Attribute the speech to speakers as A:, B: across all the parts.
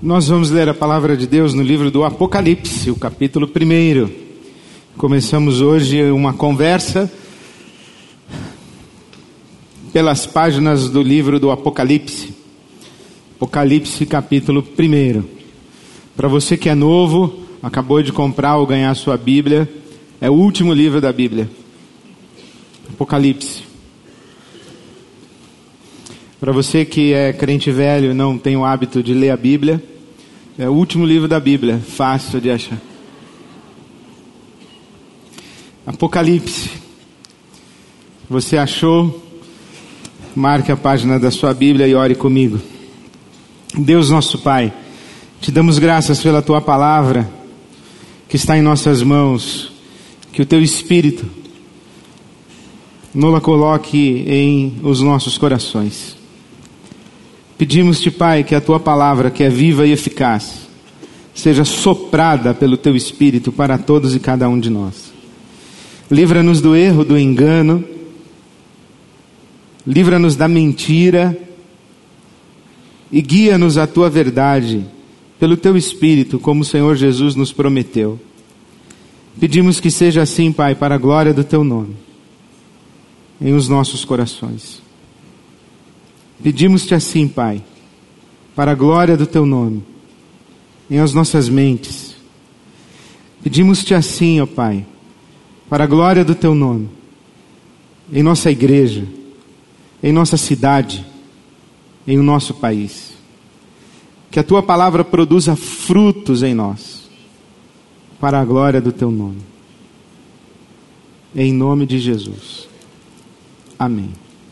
A: Nós vamos ler a palavra de Deus no livro do Apocalipse, o capítulo 1. Começamos hoje uma conversa pelas páginas do livro do Apocalipse. Apocalipse, capítulo 1. Para você que é novo, acabou de comprar ou ganhar sua Bíblia, é o último livro da Bíblia. Apocalipse. Para você que é crente velho e não tem o hábito de ler a Bíblia, é o último livro da Bíblia, fácil de achar. Apocalipse. Você achou? Marque a página da sua Bíblia e ore comigo. Deus nosso Pai, te damos graças pela tua palavra que está em nossas mãos, que o teu Espírito nos coloque em os nossos corações. Pedimos-te, Pai, que a tua palavra, que é viva e eficaz, seja soprada pelo teu Espírito para todos e cada um de nós. Livra-nos do erro, do engano, livra-nos da mentira e guia-nos à tua verdade pelo teu Espírito, como o Senhor Jesus nos prometeu. Pedimos que seja assim, Pai, para a glória do teu nome, em os nossos corações. Pedimos-te assim, Pai, para a glória do teu nome, em as nossas mentes. Pedimos-te assim, ó Pai, para a glória do teu nome, em nossa igreja, em nossa cidade, em o nosso país. Que a tua palavra produza frutos em nós, para a glória do teu nome. Em nome de Jesus. Amém.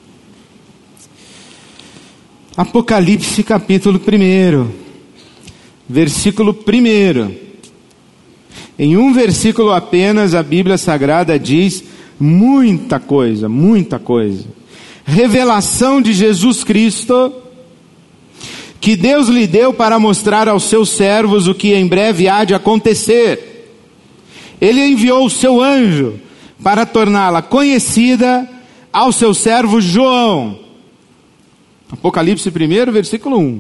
A: Apocalipse capítulo 1, versículo 1. Em um versículo apenas a Bíblia Sagrada diz muita coisa, muita coisa. Revelação de Jesus Cristo, que Deus lhe deu para mostrar aos seus servos o que em breve há de acontecer. Ele enviou o seu anjo para torná-la conhecida ao seu servo João. Apocalipse 1, versículo 1.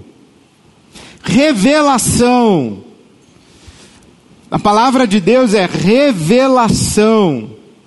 A: Revelação. A palavra de Deus é revelação.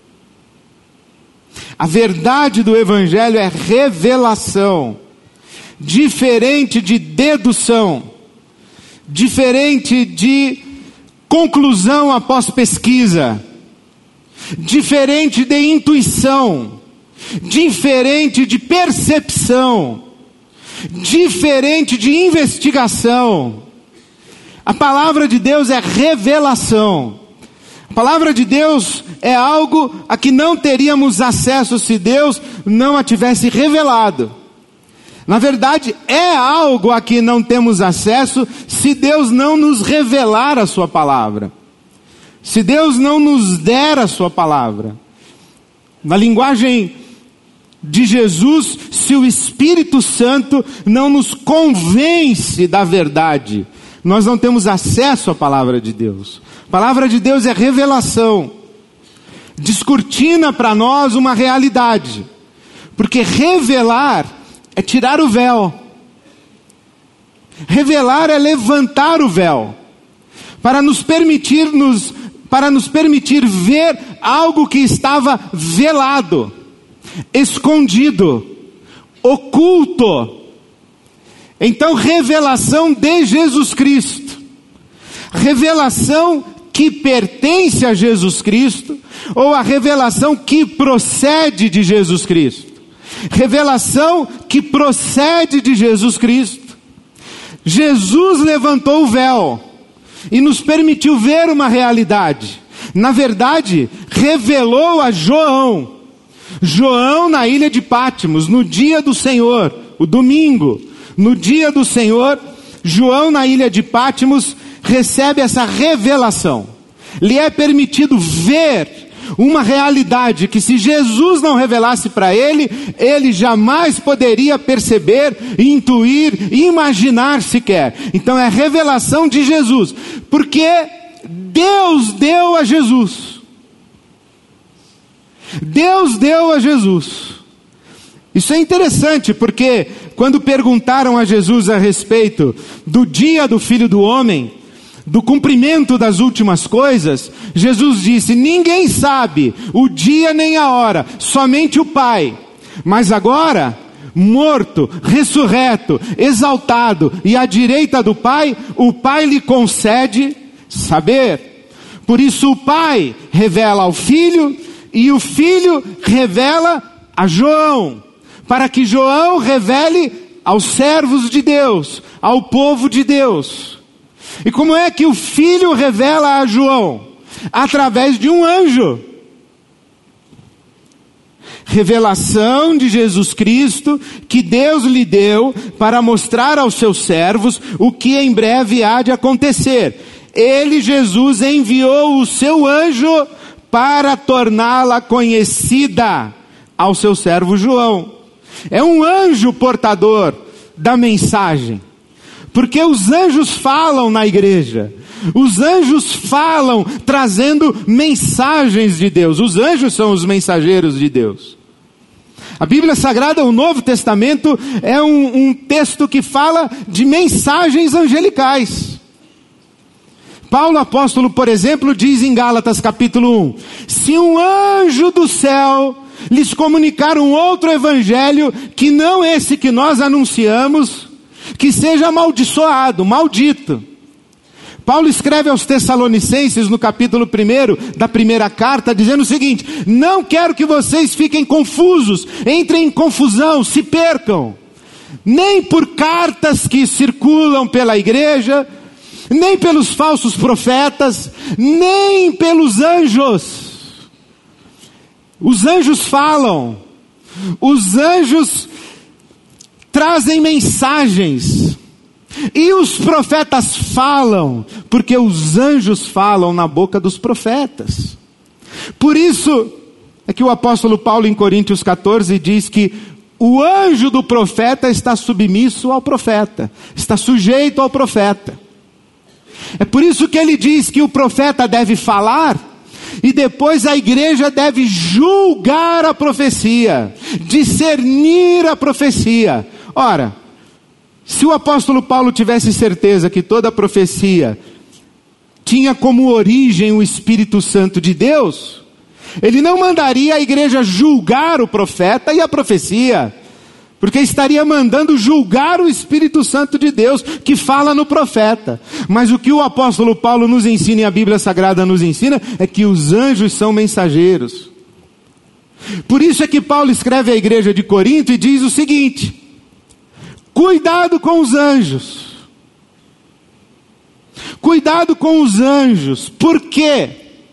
A: A verdade do Evangelho é revelação. Diferente de dedução. Diferente de conclusão após pesquisa. Diferente de intuição. Diferente de percepção. Diferente de investigação. A palavra de Deus é revelação. A palavra de Deus é algo a que não teríamos acesso se Deus não a tivesse revelado. Na verdade, é algo a que não temos acesso se Deus não nos revelar a sua palavra. Se Deus não nos der a sua palavra. Na linguagem de Jesus, se o Espírito Santo não nos convence da verdade, nós não temos acesso à palavra de Deus. A palavra de Deus é revelação. Descortina para nós uma realidade. Porque revelar é tirar o véu. Revelar é levantar o véu. Para nos permitir ver algo que estava velado, escondido, oculto. Então, revelação de Jesus Cristo, revelação que pertence a Jesus Cristo, ou a revelação que procede de Jesus Cristo, revelação que procede de Jesus Cristo. Jesus levantou o véu e nos permitiu ver uma realidade. Na verdade, revelou a João na ilha de Patmos, no dia do Senhor, o domingo, no dia do Senhor, João na ilha de Patmos recebe essa revelação. Lhe é permitido ver uma realidade que se Jesus não revelasse para ele, ele jamais poderia perceber, intuir, imaginar sequer. Então é revelação de Jesus, porque Deus deu a Jesus. Deus deu a Jesus. Isso é interessante, porque quando perguntaram a Jesus a respeito do dia do Filho do Homem, do cumprimento das últimas coisas, Jesus disse: ninguém sabe o dia nem a hora, somente o Pai. Mas agora, morto, ressurreto, exaltado e à direita do Pai, o Pai lhe concede saber. Por isso o Pai revela ao Filho e o Filho revela a João, para que João revele aos servos de Deus, ao povo de Deus. E como é que o Filho revela a João? Através de um anjo. Revelação de Jesus Cristo, que Deus lhe deu para mostrar aos seus servos o que em breve há de acontecer. Ele, Jesus, enviou o seu anjo para torná-la conhecida ao seu servo João. É um anjo portador da mensagem. Porque os anjos falam na igreja. Os anjos falam trazendo mensagens de Deus. Os anjos são os mensageiros de Deus. A Bíblia Sagrada, o Novo Testamento, é um texto que fala de mensagens angelicais. Paulo apóstolo, por exemplo, diz em Gálatas capítulo 1: se um anjo do céu lhes comunicar um outro evangelho, que não esse que nós anunciamos, que seja amaldiçoado, maldito. Paulo escreve aos Tessalonicenses no capítulo 1 da primeira carta, dizendo o seguinte: não quero que vocês fiquem confusos, entrem em confusão, se percam, nem por cartas que circulam pela igreja, nem pelos falsos profetas, nem pelos anjos. Os anjos falam, os anjos trazem mensagens, e os profetas falam, porque os anjos falam na boca dos profetas. Por isso é que o apóstolo Paulo em Coríntios 14 diz que o anjo do profeta está submisso ao profeta, está sujeito ao profeta. É por isso que ele diz que o profeta deve falar, e depois a igreja deve julgar a profecia, discernir a profecia. Ora, se o apóstolo Paulo tivesse certeza que toda a profecia tinha como origem o Espírito Santo de Deus, ele não mandaria a igreja julgar o profeta e a profecia, porque estaria mandando julgar o Espírito Santo de Deus, que fala no profeta. Mas o que o apóstolo Paulo nos ensina, e a Bíblia Sagrada nos ensina, é que os anjos são mensageiros. Por isso é que Paulo escreve à igreja de Corinto e diz o seguinte: cuidado com os anjos. Cuidado com os anjos. Por quê?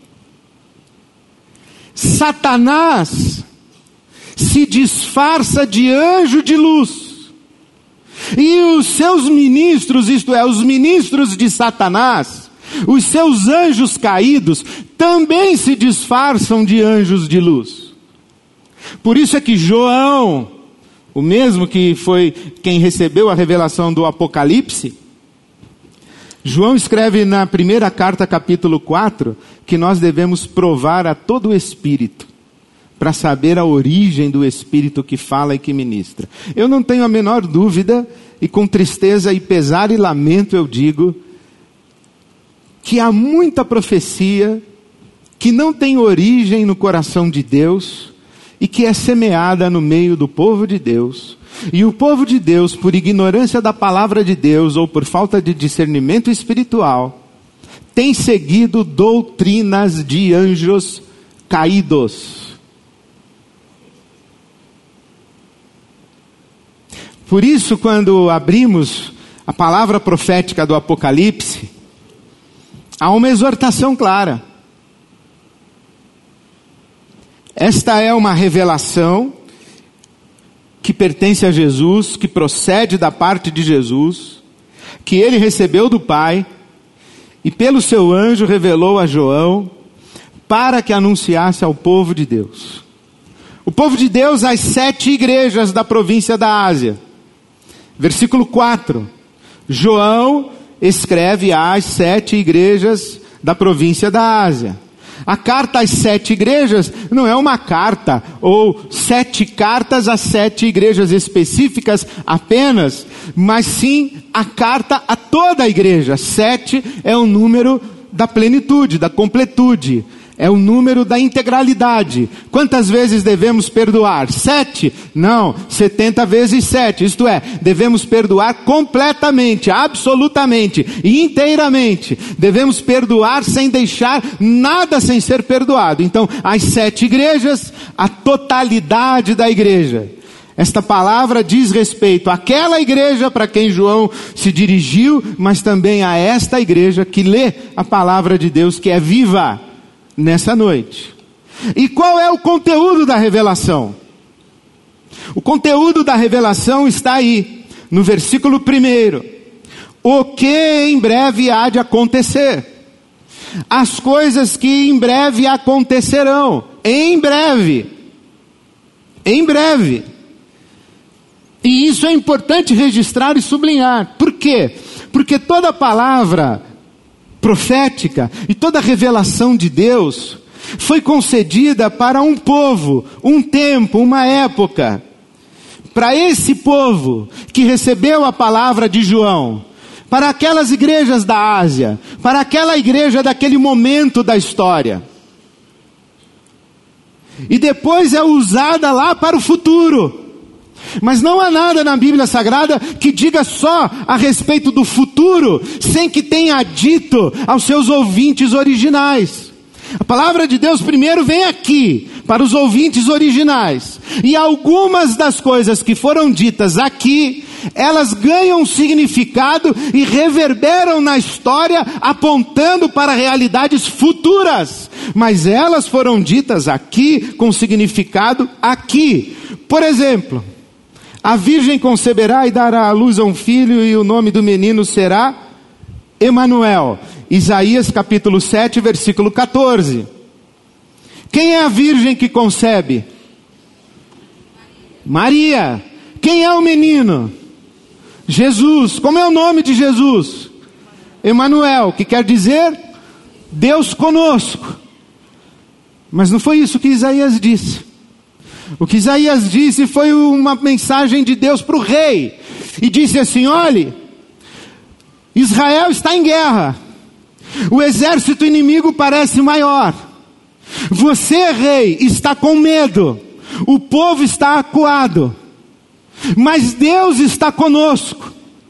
A: Satanás se disfarça de anjo de luz. E os seus ministros, isto é, os ministros de Satanás, os seus anjos caídos, também se disfarçam de anjos de luz. Por isso é que João, o mesmo que foi quem recebeu a revelação do Apocalipse, João escreve na primeira carta, capítulo 4, que nós devemos provar a todo o Espírito, para saber a origem do Espírito que fala e que ministra. Eu não tenho a menor dúvida, e com tristeza e pesar e lamento eu digo, que há muita profecia que não tem origem no coração de Deus, e que é semeada no meio do povo de Deus. E o povo de Deus, por ignorância da palavra de Deus, ou por falta de discernimento espiritual, tem seguido doutrinas de anjos caídos. Por isso, quando abrimos a palavra profética do Apocalipse, há uma exortação clara. Esta é uma revelação que pertence a Jesus, que procede da parte de Jesus, que ele recebeu do Pai, e pelo seu anjo revelou a João, para que anunciasse ao povo de Deus. O povo de Deus, as 7 igrejas da província da Ásia. Versículo 4, João escreve às 7 igrejas da província da Ásia. A carta às 7 igrejas não é uma carta, ou 7 cartas a 7 igrejas específicas apenas, mas sim a carta a toda a igreja. 7 é o número da plenitude, da completude. É o número da integralidade. Quantas vezes devemos perdoar? 7? Não, 70 vezes 7. Isto é, devemos perdoar completamente, absolutamente, inteiramente. Devemos perdoar sem deixar nada sem ser perdoado. Então, as 7 igrejas, a totalidade da igreja. Esta palavra diz respeito àquela igreja para quem João se dirigiu, mas também a esta igreja que lê a palavra de Deus, que é viva nessa noite. E qual é o conteúdo da revelação? O conteúdo da revelação está aí, no versículo 1. O que em breve há de acontecer. As coisas que em breve acontecerão. Em breve. Em breve. E isso é importante registrar e sublinhar. Por quê? Porque toda palavra profética e toda revelação de Deus foi concedida para um povo, um tempo, uma época. Para esse povo que recebeu a palavra de João, para aquelas igrejas da Ásia, para aquela igreja daquele momento da história. E depois é usada lá para o futuro. Mas não há nada na Bíblia Sagrada que diga só a respeito do futuro, sem que tenha dito aos seus ouvintes originais. A palavra de Deus primeiro vem aqui, para os ouvintes originais. E algumas das coisas que foram ditas aqui, elas ganham significado e reverberam na história, apontando para realidades futuras. Mas elas foram ditas aqui, com significado aqui. Por exemplo, a virgem conceberá e dará à luz a um filho, e o nome do menino será Emanuel. Isaías capítulo 7, versículo 14. Quem é a virgem que concebe? Maria. Quem é o menino? Jesus. Como é o nome de Jesus? Emanuel, que quer dizer Deus conosco. Mas não foi isso que Isaías disse. O que Isaías disse foi uma mensagem de Deus para o rei. E disse assim: olhe, Israel está em guerra. O exército inimigo parece maior. Você, rei, está com medo. O povo está acuado. Mas Deus está conosco.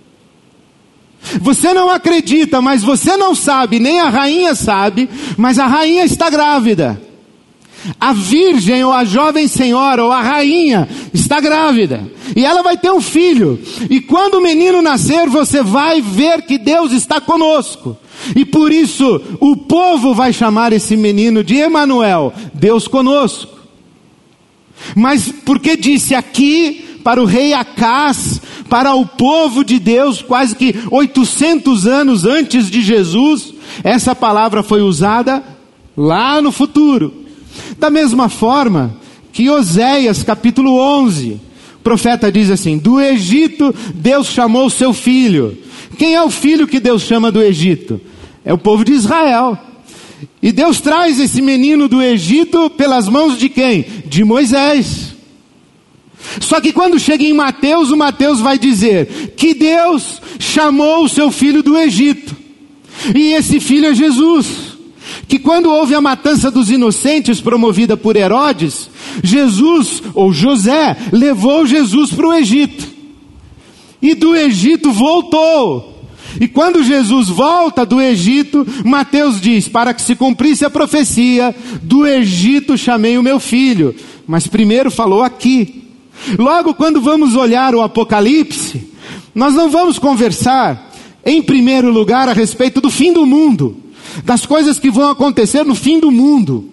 A: Você não acredita, mas você não sabe, nem a rainha sabe, mas a rainha está grávida. A virgem ou a jovem senhora ou a rainha está grávida. E ela vai ter um filho. E quando o menino nascer, você vai ver que Deus está conosco. E por isso o povo vai chamar esse menino de Emanuel, Deus conosco. Mas porque disse aqui para o rei Acás, para o povo de Deus, quase que 800 anos antes de Jesus, essa palavra foi usada lá no futuro. Da mesma forma que Oséias capítulo 11, o profeta diz assim: do Egito Deus chamou seu filho. Quem é o filho que Deus chama do Egito? É o povo de Israel. E Deus traz esse menino do Egito pelas mãos de quem? De Moisés. Só que quando chega em Mateus, o Mateus vai dizer que Deus chamou o seu filho do Egito. E esse filho é Jesus. Que quando houve a matança dos inocentes promovida por Herodes, Jesus, ou José, levou Jesus para o Egito. E do Egito voltou. E quando Jesus volta do Egito, Mateus diz: para que se cumprisse a profecia, do Egito chamei o meu filho. Mas primeiro falou aqui. Logo, quando vamos olhar o Apocalipse, nós não vamos conversar, em primeiro lugar, a respeito do fim do mundo, das coisas que vão acontecer no fim do mundo.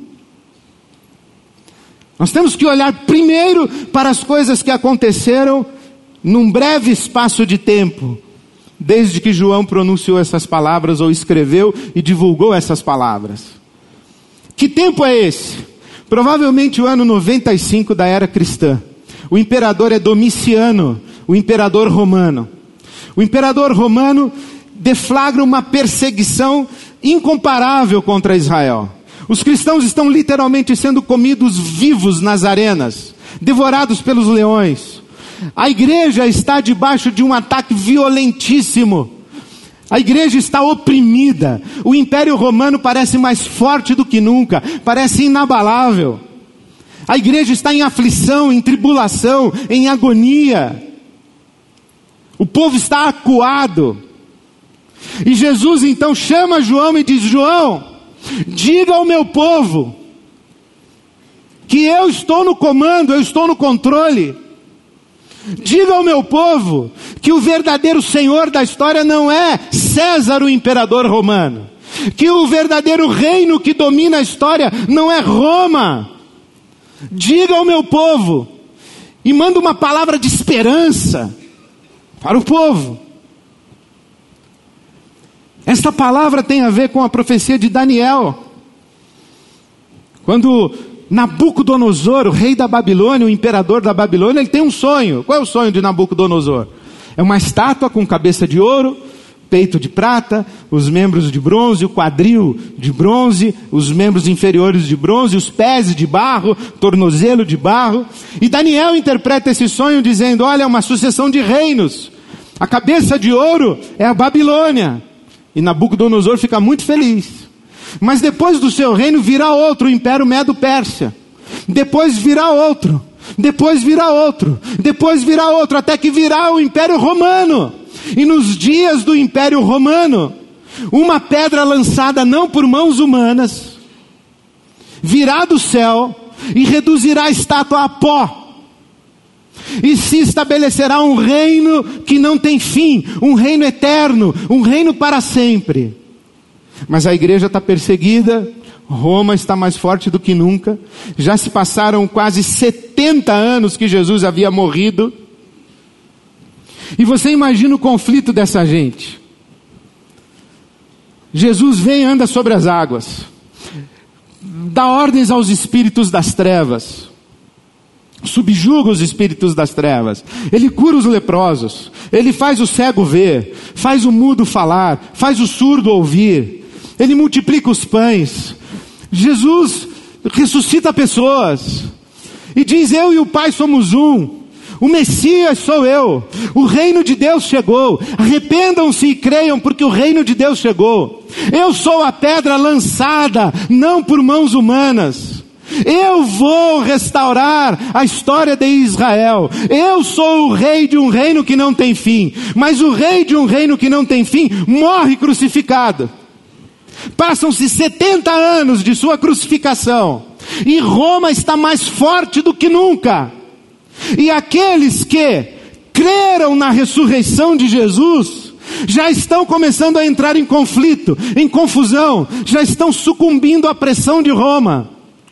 A: Nós temos que olhar primeiro para as coisas que aconteceram num breve espaço de tempo, desde que João pronunciou essas palavras, ou escreveu e divulgou essas palavras. Que tempo é esse? Provavelmente o ano 95 da era cristã. O imperador é Domiciano, o imperador romano. O imperador romano deflagra uma perseguição incomparável contra Israel. Os cristãos estão literalmente sendo comidos vivos nas arenas, devorados pelos leões. A igreja está debaixo de um ataque violentíssimo. A igreja está oprimida. O Império Romano parece mais forte do que nunca, parece inabalável. A igreja está em aflição, em tribulação, em agonia. O povo está acuado. E Jesus então chama João e diz: João, diga ao meu povo que eu estou no comando, eu estou no controle. Diga ao meu povo que o verdadeiro senhor da história não é César, o imperador romano. Que o verdadeiro reino que domina a história não é Roma. Diga ao meu povo. E manda uma palavra de esperança para o povo. Esta palavra tem a ver com a profecia de Daniel. Quando Nabucodonosor, o rei da Babilônia, o imperador da Babilônia, ele tem um sonho. Qual é o sonho de Nabucodonosor? É uma estátua com cabeça de ouro, peito de prata, os membros de bronze, o quadril de bronze, os membros inferiores de bronze, os pés de barro, tornozelo de barro. E Daniel interpreta esse sonho dizendo: olha, é uma sucessão de reinos. A cabeça de ouro é a Babilônia. E Nabucodonosor fica muito feliz. Mas depois do seu reino virá outro, o Império Medo-Pérsia. Depois virá outro. Depois virá outro. Depois virá outro. Até que virá o Império Romano. E nos dias do Império Romano, uma pedra lançada não por mãos humanas virá do céu e reduzirá a estátua a pó. E se estabelecerá um reino que não tem fim, um reino eterno, um reino para sempre. Mas a igreja está perseguida, Roma está mais forte do que nunca, já se passaram quase 70 anos que Jesus havia morrido, e você imagina o conflito dessa gente. Jesus vem e anda sobre as águas, dá ordens aos espíritos das trevas, subjuga os espíritos das trevas, ele cura os leprosos, ele faz o cego ver, faz o mudo falar, faz o surdo ouvir, ele multiplica os pães. Jesus ressuscita pessoas e diz: eu e o Pai somos um. O Messias sou eu. O reino de Deus chegou. Arrependam-se e creiam, porque o reino de Deus chegou. Eu sou a pedra lançada, não por mãos humanas. Eu vou restaurar a história de Israel. Eu sou o rei de um reino que não tem fim. Mas o rei de um reino que não tem fim morre crucificado. Passam-se 70 anos de sua crucificação, e Roma está mais forte do que nunca. E aqueles que creram na ressurreição de Jesus, já estão começando a entrar em conflito, em confusão, já estão sucumbindo à pressão de Roma,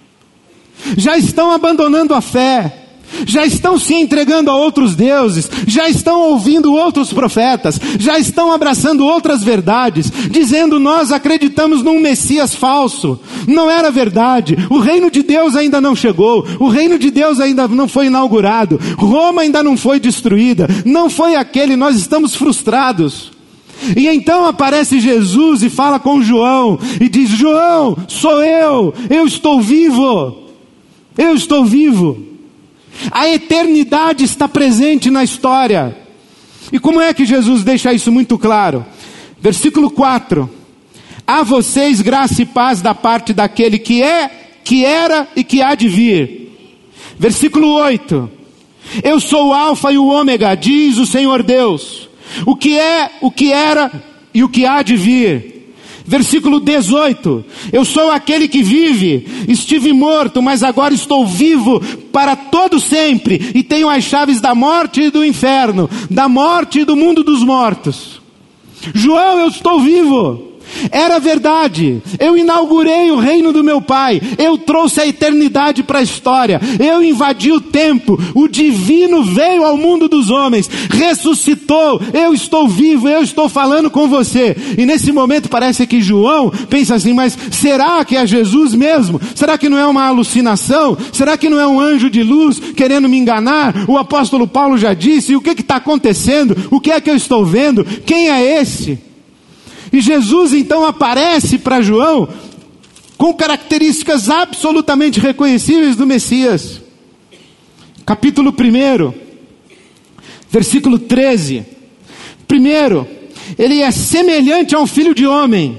A: já estão abandonando a fé, já estão se entregando a outros deuses, já estão ouvindo outros profetas, já estão abraçando outras verdades, dizendo: nós acreditamos num Messias falso. Não era verdade, o reino de Deus ainda não chegou, o reino de Deus ainda não foi inaugurado, Roma ainda não foi destruída, não foi aquele, nós estamos frustrados. E então aparece Jesus e fala com João, e diz: João, sou eu estou vivo, eu estou vivo. A eternidade está presente na história. E como é que Jesus deixa isso muito claro? Versículo 4. A vocês graça e paz da parte daquele que é, que era e que há de vir. Versículo 8. Eu sou o Alfa e o Ômega, diz o Senhor Deus. O que é, o que era e o que há de vir. Versículo 18, eu sou aquele que vive, estive morto, mas agora estou vivo para todo sempre, e tenho as chaves da morte e do inferno, da morte e do mundo dos mortos. João, eu estou vivo. Era verdade, eu inaugurei o reino do meu Pai, eu trouxe a eternidade para a história, eu invadi o tempo, o divino veio ao mundo dos homens, ressuscitou, eu estou vivo, eu estou falando com você. E nesse momento parece que João pensa assim: mas será que é Jesus mesmo? Será que não é uma alucinação? Será que não é um anjo de luz querendo me enganar? O apóstolo Paulo já disse, e o que está acontecendo? O que é que eu estou vendo? Quem é esse? E Jesus então aparece para João com características absolutamente reconhecíveis do Messias. Capítulo 1, versículo 13. Primeiro, ele é semelhante a um filho de homem.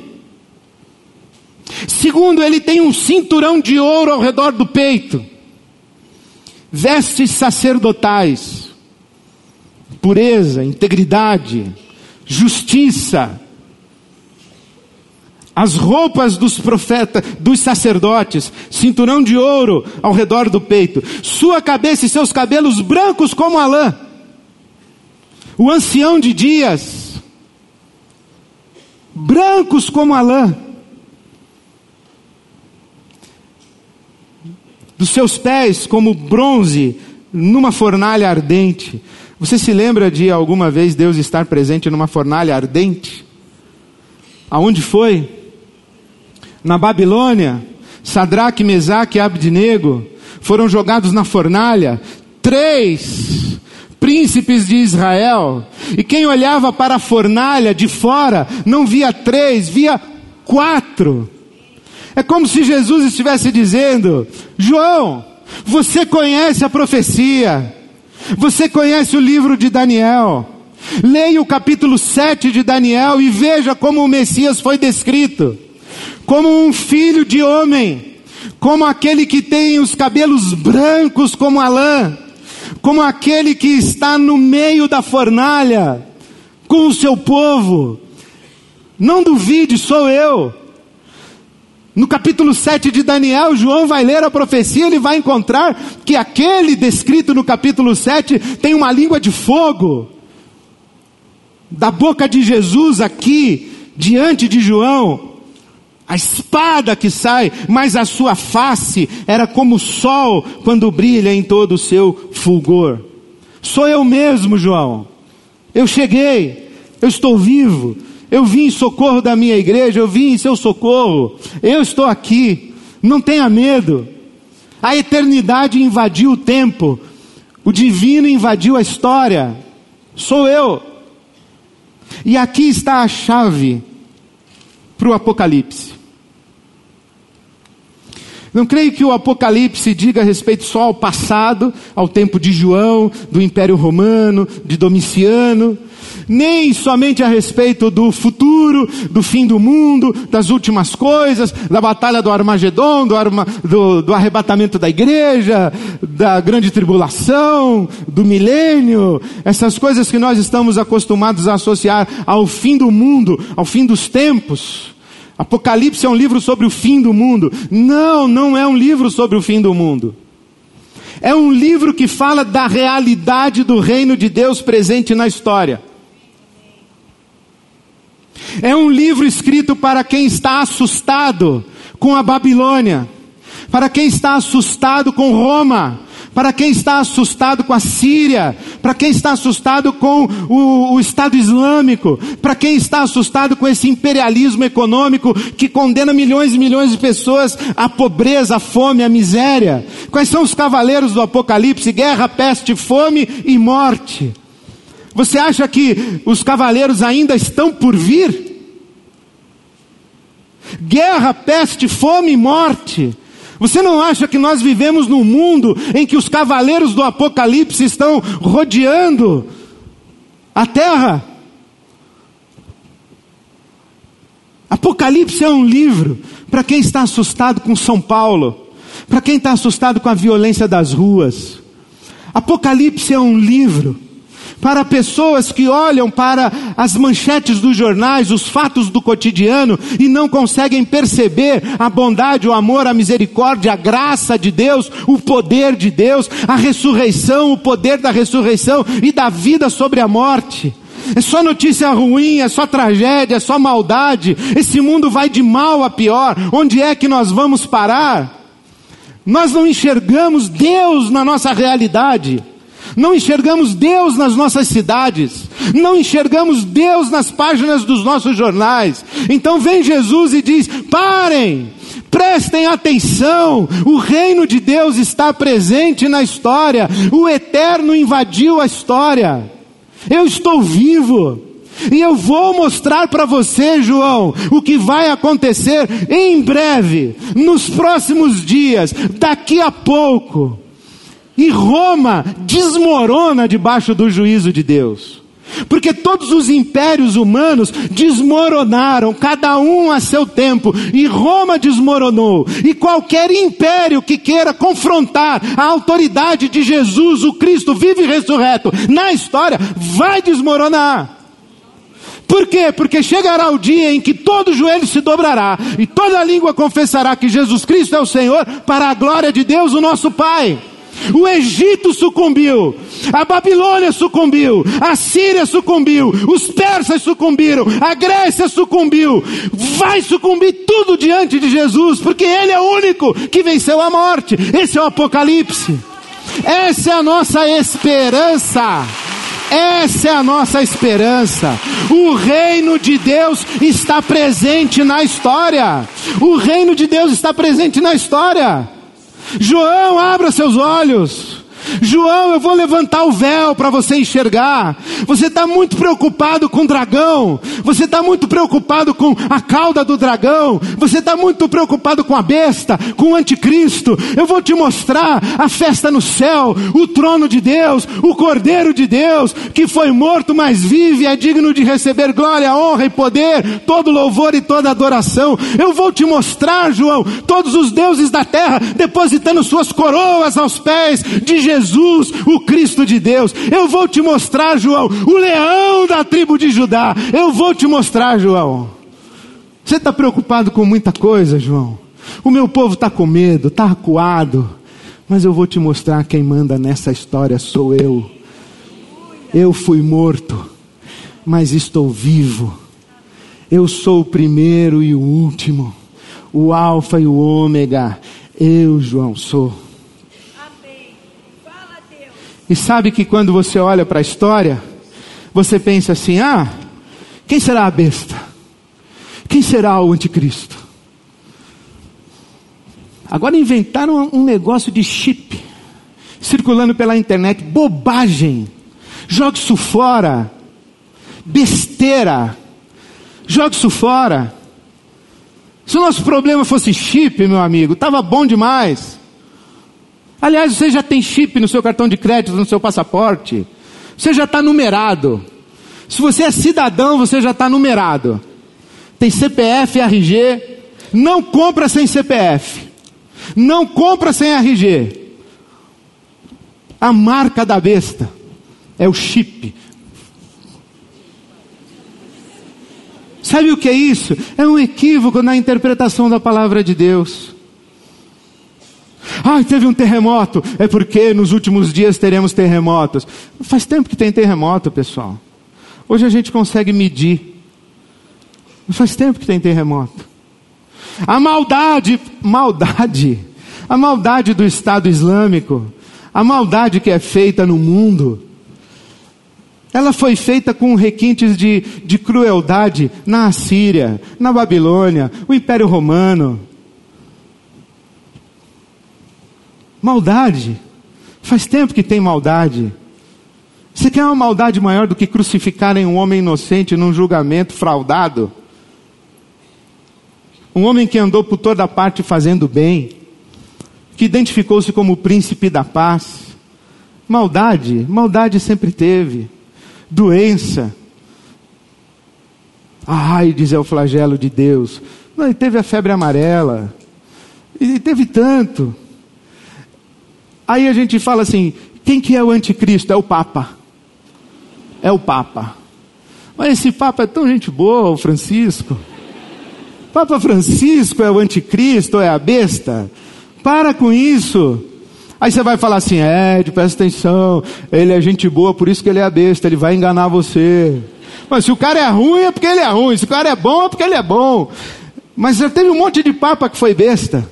A: Segundo, ele tem um cinturão de ouro ao redor do peito. Vestes sacerdotais, pureza, integridade, justiça. As roupas dos profetas, dos sacerdotes, cinturão de ouro ao redor do peito. Sua cabeça e seus cabelos brancos como a lã. O ancião de dias, brancos como a lã. Dos seus pés como bronze numa fornalha ardente. Você se lembra de alguma vez Deus estar presente numa fornalha ardente? Aonde foi? Na Babilônia. Sadraque, Mesaque e Abdenego foram jogados na fornalha. 3 príncipes de Israel. E quem olhava para a fornalha de fora não via 3, via 4. É como se Jesus estivesse dizendo: João, você conhece a profecia, você conhece o livro de Daniel, leia o capítulo 7 de Daniel e veja como o Messias foi descrito, como um filho de homem, como aquele que tem os cabelos brancos como a lã, como aquele que está no meio da fornalha, com o seu povo. Não duvide, sou eu. No capítulo 7 de Daniel, João vai ler a profecia, ele vai encontrar que aquele descrito no capítulo 7 tem uma língua de fogo. Da boca de Jesus aqui, diante de João, a espada que sai, mas a sua face era como o sol quando brilha em todo o seu fulgor. Sou eu mesmo, João. Eu cheguei, eu estou vivo. Eu vim em socorro da minha igreja, eu vim em seu socorro. Eu estou aqui, não tenha medo. A eternidade invadiu o tempo, o divino invadiu a história. Sou eu. E aqui está a chave para o Apocalipse. Não creio que o Apocalipse diga respeito só ao passado, ao tempo de João, do Império Romano, de Domiciano, nem somente a respeito do futuro, do fim do mundo, das últimas coisas, da batalha do Armagedon, do arrebatamento da igreja, da grande tribulação, do milênio, essas coisas que nós estamos acostumados a associar ao fim do mundo, ao fim dos tempos. Apocalipse é um livro sobre o fim do mundo. Não, não é um livro sobre o fim do mundo. É um livro que fala da realidade do reino de Deus presente na história. É um livro escrito para quem está assustado com a Babilônia, para quem está assustado com Roma, para quem está assustado com a Síria, para quem está assustado com o Estado Islâmico, para quem está assustado com esse imperialismo econômico que condena milhões e milhões de pessoas à pobreza, à fome, à miséria. Quais são os cavaleiros do Apocalipse? Guerra, peste, fome e morte. Você acha que os cavaleiros ainda estão por vir? Guerra, peste, fome e morte. Você não acha que nós vivemos num mundo em que os cavaleiros do Apocalipse estão rodeando a terra? Apocalipse é um livro para quem está assustado com São Paulo, para quem está assustado com a violência das ruas. Apocalipse é um livro para pessoas que olham para as manchetes dos jornais, os fatos do cotidiano, e não conseguem perceber a bondade, o amor, a misericórdia, a graça de Deus, o poder de Deus, a ressurreição, o poder da ressurreição e da vida sobre a morte. É só notícia ruim, é só tragédia, é só maldade. Esse mundo vai de mal a pior. Onde é que nós vamos parar? Nós não enxergamos Deus na nossa realidade. Não enxergamos Deus nas nossas cidades, não enxergamos Deus nas páginas dos nossos jornais. Então vem Jesus e diz: parem, prestem atenção, o reino de Deus está presente na história, o eterno invadiu a história. Eu estou vivo, E eu vou mostrar para você, João, o que vai acontecer em breve, nos próximos dias, daqui a pouco. E Roma desmorona debaixo do juízo de Deus. Porque todos os impérios humanos desmoronaram, cada um a seu tempo, e Roma desmoronou. E qualquer império que queira confrontar a autoridade de Jesus, o Cristo vivo e ressurreto, na história, vai desmoronar. Por quê? Porque chegará o dia em que todo joelho se dobrará, e toda língua confessará que Jesus Cristo é o Senhor, para a glória de Deus, o nosso Pai. O Egito sucumbiu, a Babilônia sucumbiu, a Síria sucumbiu, os persas sucumbiram, a Grécia sucumbiu, vai sucumbir tudo diante de Jesus, porque Ele é o único que venceu a morte. Esse é o Apocalipse, essa é a nossa esperança, essa é a nossa esperança. O reino de Deus está presente na história, o reino de Deus está presente na história. João, abra seus olhos. João, eu vou levantar o véu para você enxergar. Você está muito preocupado com o dragão. Você está muito preocupado com a cauda do dragão. Você está muito preocupado com a besta, com o anticristo. Eu vou te mostrar a festa no céu, o trono de Deus, o Cordeiro de Deus, que foi morto, mas vive e é digno de receber glória, honra e poder, todo louvor e toda adoração. Eu vou te mostrar, João, todos os deuses da terra depositando suas coroas aos pés de Jesus, o Cristo de Deus. Eu vou te mostrar, João, o leão da tribo de Judá. Eu vou te mostrar, João. Você está preocupado com muita coisa, João. O meu povo está com medo, está acuado. Mas eu vou te mostrar quem manda nessa história sou eu. Eu fui morto, mas estou vivo. Eu sou o primeiro e o último, o alfa e o ômega. Eu, João, sou. E sabe que quando você olha para a história, você pensa assim, quem será a besta? Quem será o anticristo? Agora inventaram um negócio de chip, circulando pela internet, bobagem. Jogue isso fora, besteira, jogue isso fora. Se o nosso problema fosse chip, meu amigo, estava bom demais. Aliás, você já tem chip no seu cartão de crédito, no seu passaporte. Você já está numerado. Se você é cidadão, você já está numerado. Tem CPF e RG. Não compra sem CPF. Não compra sem RG. A marca da besta é o chip. Sabe o que é isso? É um equívoco na interpretação da palavra de Deus. Teve um terremoto, é porque nos últimos dias teremos terremotos. Faz tempo que tem terremoto, pessoal. Hoje a gente consegue medir. Faz tempo que tem terremoto. A maldade do Estado Islâmico, a maldade que é feita no mundo, ela foi feita com requintes de crueldade na Assíria, na Babilônia, o Império Romano. Maldade, faz tempo que tem maldade. Você quer uma maldade maior do que crucificarem um homem inocente num julgamento fraudado? Um homem que andou por toda parte fazendo bem, que identificou-se como o príncipe da paz. Maldade sempre teve. Doença. AIDS é o flagelo de Deus. Não, ele teve a febre amarela. E teve tanto. Aí a gente fala assim, quem que é o anticristo? É o Papa. É o Papa. Mas esse Papa é tão gente boa, o Francisco. Papa Francisco é o anticristo, é a besta? Para com isso. Aí você vai falar assim, presta atenção, ele é gente boa, por isso que ele é a besta, ele vai enganar você. Mas se o cara é ruim, é porque ele é ruim, se o cara é bom, é porque ele é bom. Mas já teve um monte de Papa que foi besta.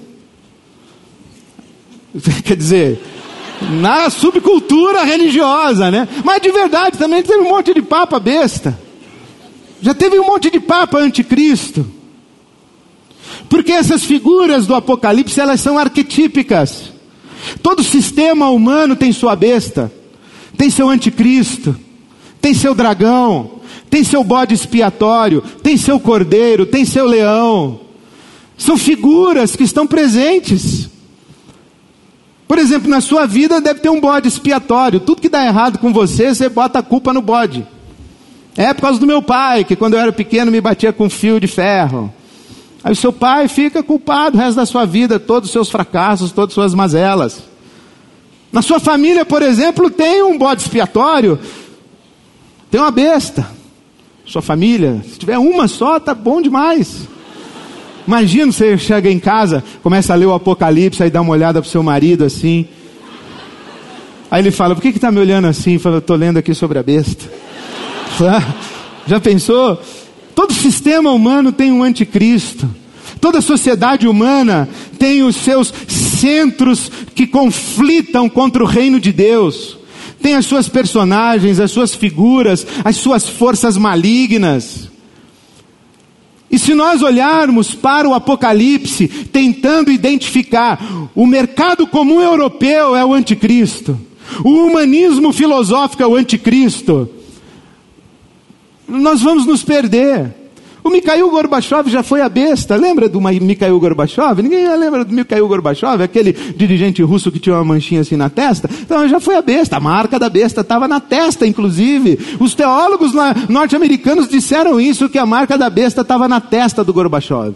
A: Quer dizer, na subcultura religiosa, né? Mas de verdade também teve um monte de papa besta. Já teve um monte de papa anticristo. Porque essas figuras do Apocalipse, elas são arquetípicas. Todo sistema humano tem sua besta, tem seu anticristo, tem seu dragão, tem seu bode expiatório, tem seu cordeiro, tem seu leão. São figuras que estão presentes. Por exemplo, na sua vida deve ter um bode expiatório. Tudo que dá errado com você, você bota a culpa no bode. É por causa do meu pai, que quando eu era pequeno me batia com fio de ferro. Aí o seu pai fica culpado o resto da sua vida, todos os seus fracassos, todas as suas mazelas. Na sua família, por exemplo, tem um bode expiatório, tem uma besta. Sua família, se tiver uma só, tá bom demais. Imagina, você chega em casa, começa a ler o Apocalipse, aí dá uma olhada pro seu marido assim. Aí ele fala, por que está me olhando assim? Fala, estou lendo aqui sobre a besta. Já pensou? Todo sistema humano tem um anticristo. Toda sociedade humana tem os seus centros que conflitam contra o reino de Deus. Tem as suas personagens, as suas figuras, as suas forças malignas. E se nós olharmos para o Apocalipse, tentando identificar, o mercado comum europeu é o anticristo, o humanismo filosófico é o anticristo, nós vamos nos perder. O Mikhail Gorbachev já foi a besta. Lembra do Mikhail Gorbachev? Ninguém lembra do Mikhail Gorbachev, aquele dirigente russo que tinha uma manchinha assim na testa? Então já foi a besta. A marca da besta estava na testa, inclusive. Os teólogos norte-americanos disseram isso, que a marca da besta estava na testa do Gorbachev.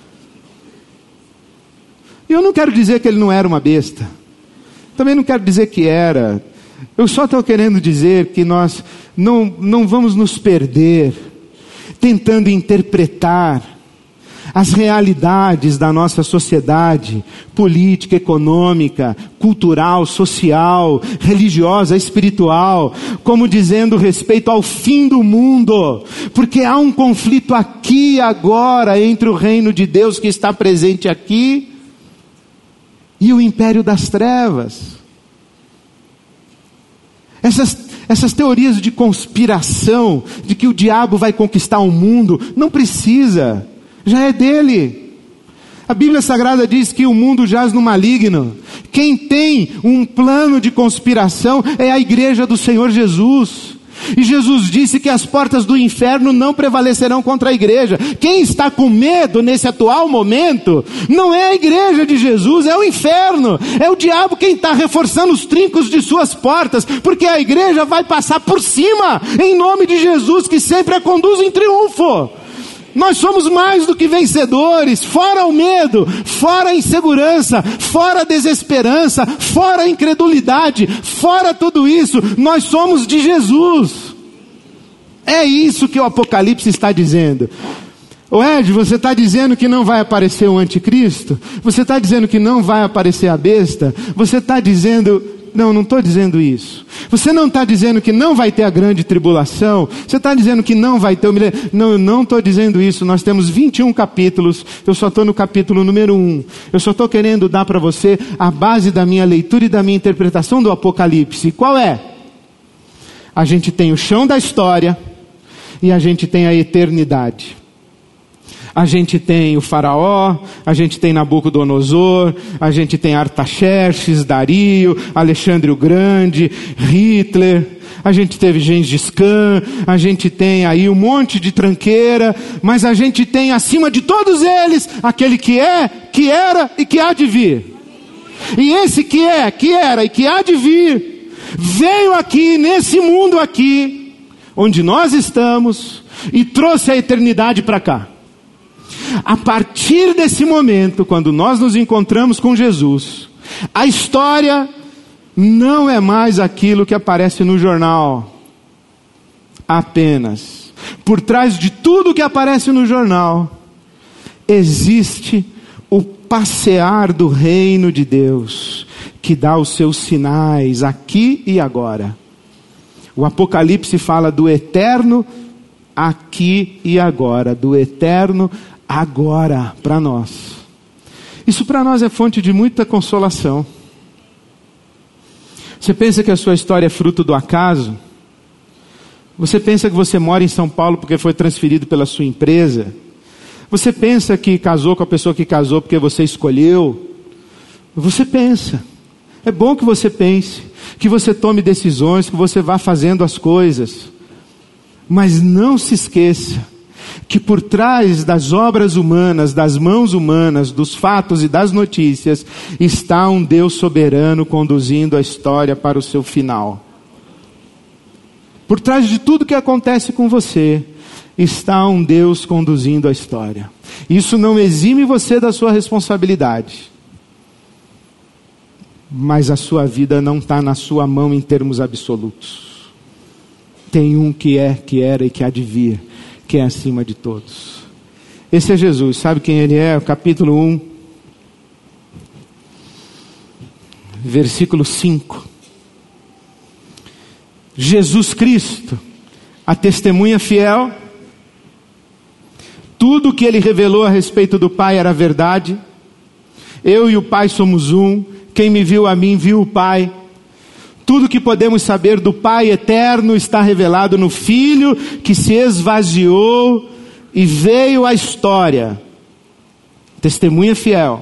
A: E eu não quero dizer que ele não era uma besta. Também não quero dizer que era. Eu só estou querendo dizer que nós não vamos nos perder tentando interpretar as realidades da nossa sociedade, política, econômica, cultural, social, religiosa, espiritual, como dizendo respeito ao fim do mundo, porque há um conflito aqui e agora entre o reino de Deus que está presente aqui e o império das trevas. Essas teorias de conspiração, de que o diabo vai conquistar o mundo, não precisa, já é dele. A Bíblia Sagrada diz que o mundo jaz no maligno. Quem tem um plano de conspiração é a igreja do Senhor Jesus. E Jesus disse que as portas do inferno não prevalecerão contra a igreja. Quem está com medo nesse atual momento, não é a igreja de Jesus, é o inferno. É o diabo quem está reforçando os trincos de suas portas, porque a igreja vai passar por cima, em nome de Jesus, que sempre a conduz em triunfo. Nós somos mais do que vencedores, fora o medo, fora a insegurança, fora a desesperança, fora a incredulidade, fora tudo isso, nós somos de Jesus. É isso que o Apocalipse está dizendo. Ô Ed, você está dizendo que não vai aparecer o anticristo? Você está dizendo que não vai aparecer a besta? Você está dizendo... Não estou dizendo isso. Você não está dizendo que não vai ter a grande tribulação? Você está dizendo que não vai ter o milênio? Não estou dizendo isso. Nós temos 21 capítulos. Eu só estou no capítulo número 1. Eu só estou querendo dar para você a base da minha leitura e da minha interpretação do Apocalipse. Qual é? A gente tem o chão da história e a gente tem a eternidade. A gente tem o faraó, a gente tem Nabucodonosor, a gente tem Artaxerxes, Dario, Alexandre o Grande, Hitler, a gente teve Gengis Khan, a gente tem aí um monte de tranqueira, mas a gente tem acima de todos eles, aquele que é, que era e que há de vir. E esse que é, que era e que há de vir, veio aqui, nesse mundo aqui, onde nós estamos, e trouxe a eternidade para cá. A partir desse momento, quando nós nos encontramos com Jesus, a história não é mais aquilo que aparece no jornal. Apenas. Por trás de tudo que aparece no jornal, existe o passear do reino de Deus, que dá os seus sinais aqui e agora. O Apocalipse fala do eterno aqui e agora, do eterno agora para nós. Isso para nós é fonte de muita consolação. Você pensa que a sua história é fruto do acaso? Você pensa que você mora em São Paulo porque foi transferido pela sua empresa? Você pensa que casou com a pessoa que casou porque você escolheu? Você pensa. É bom que você pense, que você tome decisões, que você vá fazendo as coisas. Mas não se esqueça que por trás das obras humanas, das mãos humanas, dos fatos e das notícias, está um Deus soberano conduzindo a história para o seu final. Por trás de tudo que acontece com você, está um Deus conduzindo a história. Isso não exime você da sua responsabilidade. Mas a sua vida não está na sua mão em termos absolutos. Tem um que era e que há de vir, que é acima de todos. Esse é Jesus. Sabe quem ele é? O capítulo 1, versículo 5. Jesus Cristo, a testemunha fiel. Tudo que ele revelou a respeito do Pai era verdade. Eu e o Pai somos um. Quem me viu a mim, viu o Pai. Tudo que podemos saber do Pai eterno está revelado no Filho que se esvaziou e veio à história. Testemunha fiel.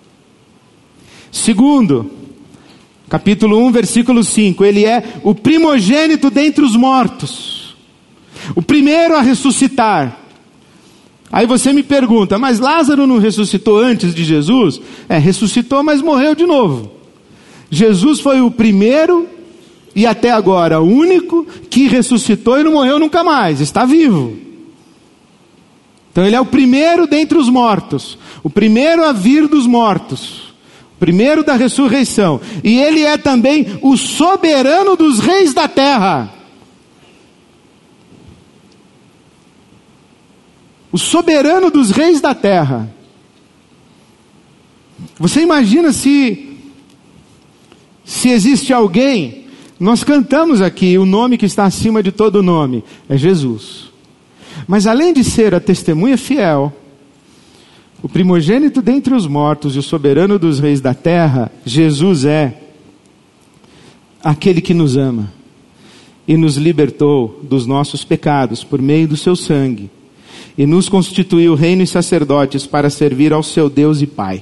A: Segundo, capítulo 1, versículo 5. Ele é o primogênito dentre os mortos. O primeiro a ressuscitar. Aí você me pergunta, mas Lázaro não ressuscitou antes de Jesus? Ressuscitou, mas morreu de novo. Jesus foi o primeiro e até agora o único que ressuscitou e não morreu nunca mais, está vivo. Então ele é o primeiro dentre os mortos, o primeiro a vir dos mortos, o primeiro da ressurreição. E ele é também o soberano dos reis da terra. O soberano dos reis da terra. Você imagina se existe alguém, nós cantamos aqui o nome que está acima de todo nome, é Jesus. Mas além de ser a testemunha fiel, o primogênito dentre os mortos e o soberano dos reis da terra, Jesus é aquele que nos ama e nos libertou dos nossos pecados por meio do seu sangue e nos constituiu reino e sacerdotes para servir ao seu Deus e Pai.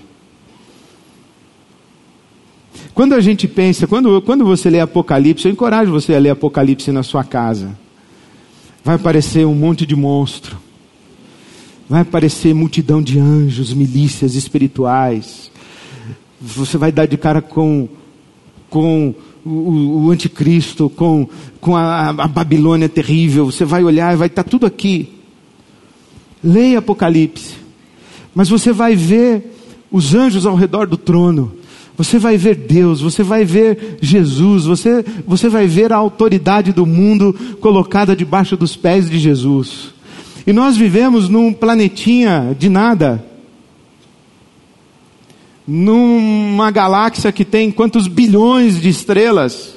A: Quando a gente pensa, quando você lê Apocalipse, eu encorajo você a ler Apocalipse na sua casa. Vai aparecer um monte de monstro. Vai aparecer multidão de anjos, milícias espirituais. Você vai dar de cara com o anticristo, com a Babilônia terrível. Você vai olhar e vai estar tudo aqui. Leia Apocalipse. Mas você vai ver os anjos ao redor do trono. Você vai ver Deus, você vai ver Jesus, você vai ver a autoridade do mundo colocada debaixo dos pés de Jesus. E nós vivemos num planetinha de nada, numa galáxia que tem quantos bilhões de estrelas,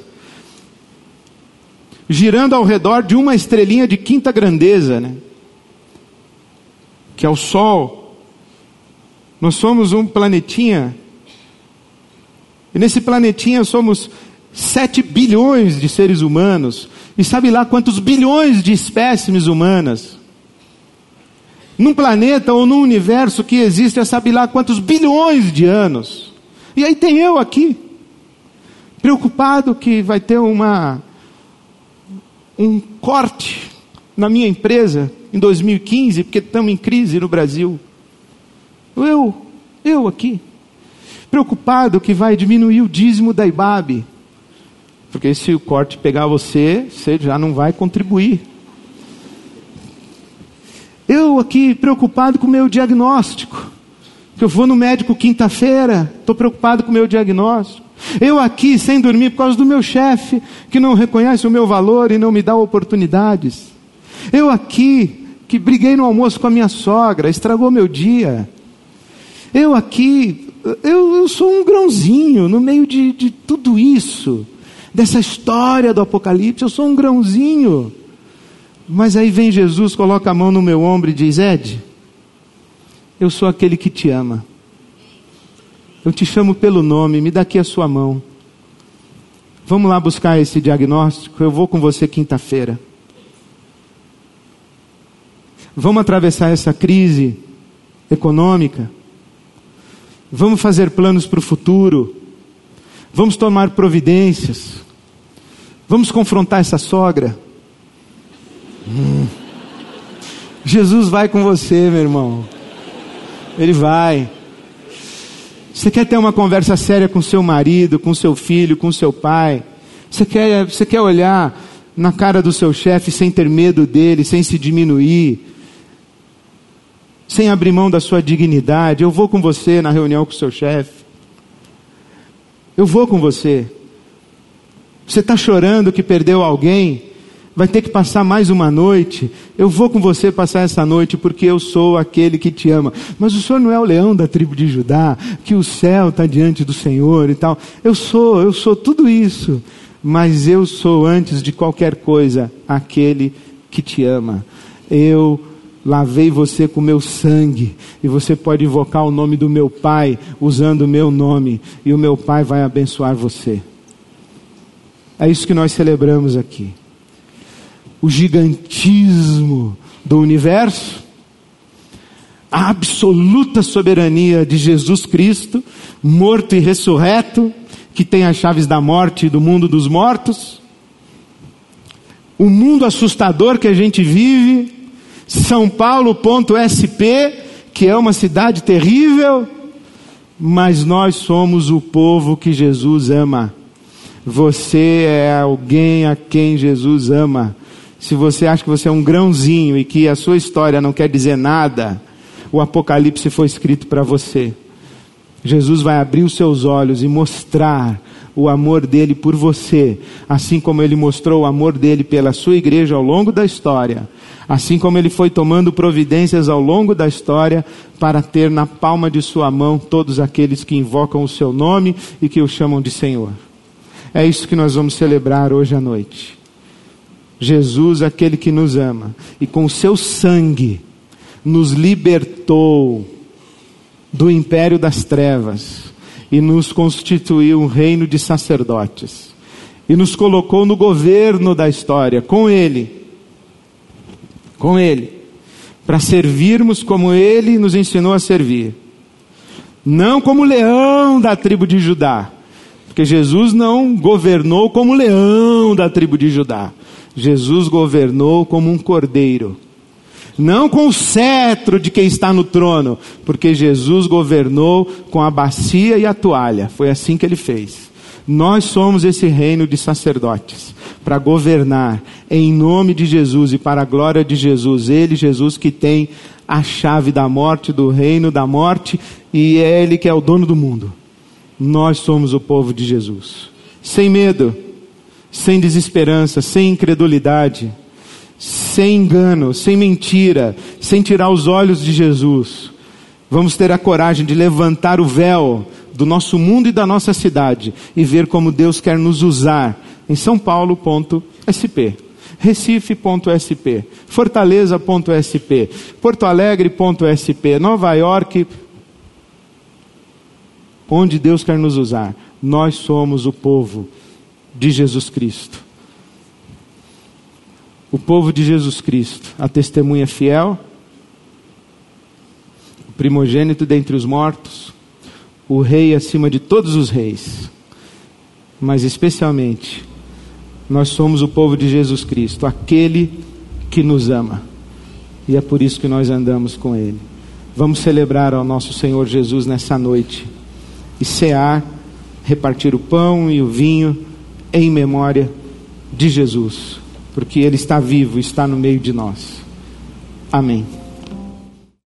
A: girando ao redor de uma estrelinha de quinta grandeza, né? Que é o Sol. Nós somos um planetinha. E nesse planetinha somos 7 bilhões de seres humanos. E sabe lá quantos bilhões de espécimes humanas. Num planeta ou num universo que existe, sabe lá quantos bilhões de anos. E aí tem eu aqui, preocupado que vai ter um corte na minha empresa em 2015, porque estamos em crise no Brasil. Eu aqui. Preocupado que vai diminuir o dízimo da IBAB. Porque se o corte pegar você já não vai contribuir. Eu aqui preocupado com o meu diagnóstico. Que eu vou no médico quinta-feira, estou preocupado com o meu diagnóstico. Eu aqui sem dormir por causa do meu chefe, que não reconhece o meu valor e não me dá oportunidades. Eu aqui, que briguei no almoço com a minha sogra, estragou meu dia. Eu aqui... Eu sou um grãozinho no meio de tudo isso, dessa história do Apocalipse. Eu sou um grãozinho. Mas aí vem Jesus, coloca a mão no meu ombro e diz: Ed, eu sou aquele que te ama. Eu te chamo pelo nome, me dá aqui a sua mão. Vamos lá buscar esse diagnóstico, eu vou com você quinta-feira. Vamos atravessar essa crise econômica. Vamos fazer planos para o futuro. Vamos tomar providências. Vamos confrontar essa sogra. Jesus vai com você, meu irmão. Ele vai. Você quer ter uma conversa séria com seu marido, com seu filho, com seu pai? Você quer olhar na cara do seu chefe sem ter medo dele, sem se diminuir, sem abrir mão da sua dignidade? Eu vou com você na reunião com o seu chefe. Eu vou com você. Você está chorando que perdeu alguém? Vai ter que passar mais uma noite. Eu vou com você passar essa noite porque eu sou aquele que te ama. Mas o Senhor não é o leão da tribo de Judá, que o céu está diante do Senhor e tal. Eu sou tudo isso. Mas eu sou, antes de qualquer coisa, aquele que te ama. Eu lavei você com meu sangue, e você pode invocar o nome do meu Pai, usando o meu nome, e o meu Pai vai abençoar você. É isso que nós celebramos aqui. O gigantismo do universo, a absoluta soberania de Jesus Cristo, morto e ressurreto, que tem as chaves da morte e do mundo dos mortos, o mundo assustador que a gente vive, São Paulo.sp, que é uma cidade terrível, mas nós somos o povo que Jesus ama. Você é alguém a quem Jesus ama. Se você acha que você é um grãozinho e que a sua história não quer dizer nada, o Apocalipse foi escrito para você. Jesus vai abrir os seus olhos e mostrar o amor dele por você, assim como ele mostrou o amor dele pela sua igreja ao longo da história, assim como ele foi tomando providências ao longo da história para ter na palma de sua mão todos aqueles que invocam o seu nome e que o chamam de Senhor. É isso que nós vamos celebrar hoje à noite. Jesus, aquele que nos ama e com o seu sangue nos libertou do império das trevas e nos constituiu um reino de sacerdotes e nos colocou no governo da história com Ele, para servirmos como Ele nos ensinou a servir, não como leão da tribo de Judá, porque Jesus não governou como leão da tribo de Judá. Jesus governou como um cordeiro, não com o cetro de quem está no trono, porque Jesus governou com a bacia e a toalha. Foi assim que ele fez. Nós somos esse reino de sacerdotes, para governar em nome de Jesus e para a glória de Jesus. Ele, Jesus, que tem a chave da morte, do reino da morte, e é Ele que é o dono do mundo. Nós somos o povo de Jesus, sem medo, sem desesperança, sem incredulidade, sem engano, sem mentira, sem tirar os olhos de Jesus. Vamos ter a coragem de levantar o véu do nosso mundo e da nossa cidade e ver como Deus quer nos usar em São Paulo.sp, Recife.sp, Fortaleza.sp, Porto Alegre.sp, Nova York, onde Deus quer nos usar. Nós somos o povo de Jesus Cristo. O povo de Jesus Cristo, a testemunha fiel, o primogênito dentre os mortos, o rei acima de todos os reis, mas especialmente, nós somos o povo de Jesus Cristo, aquele que nos ama, e é por isso que nós andamos com Ele. Vamos celebrar ao nosso Senhor Jesus nessa noite, e cear, repartir o pão e o vinho, em memória de Jesus, porque Ele está vivo, está no meio de nós. Amém.